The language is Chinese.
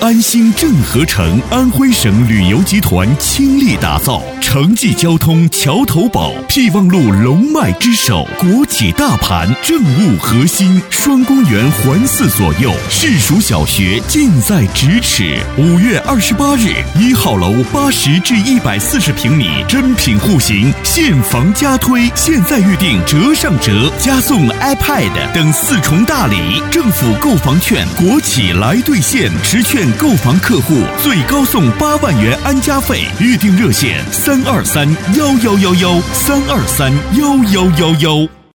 安心镇河城，安徽省旅游集团倾力打造，城际交通桥头堡，辟望路龙脉之首，国企大盘，政务核心，双公园环伺左右，市属小学近在咫尺。5月28日，1号楼80至140平米，真品户型，现房加推，现在预定折上折，加送 iPad 等4重大礼，政府购房券，国企来兑现，持券购房客户最高送8万元安家费，预订热线3231111，3231111。